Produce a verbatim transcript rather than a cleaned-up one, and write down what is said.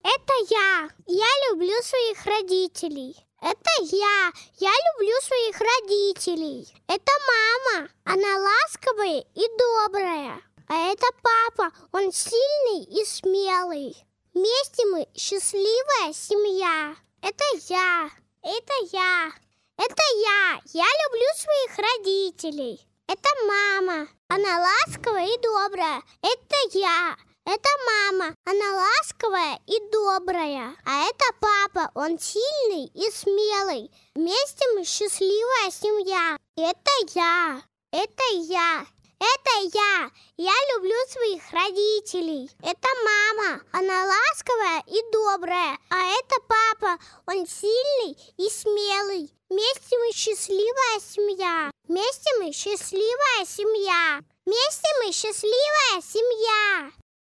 Это я. Я люблю своих родителей. Это я. Я люблю своих родителей. Это мама. Она ласковая и добрая. А это папа. Он сильный и смелый. Вместе мы счастливая семья. Это я. Это я. Это я. Я люблю своих родителей. Это мама. Она ласковая и добрая. Это я. Это мама. Она ласковая и добрая. А это папа. Он сильный и смелый. Вместе мы счастливая семья. Это я. Это я. Это я. Я люблю своих родителей. Это мама. Она ласковая и добрая. А это папа. Он сильный и смелый. Вместе мы счастливая семья. Вместе мы счастливая семья. Вместе мы счастливая семья.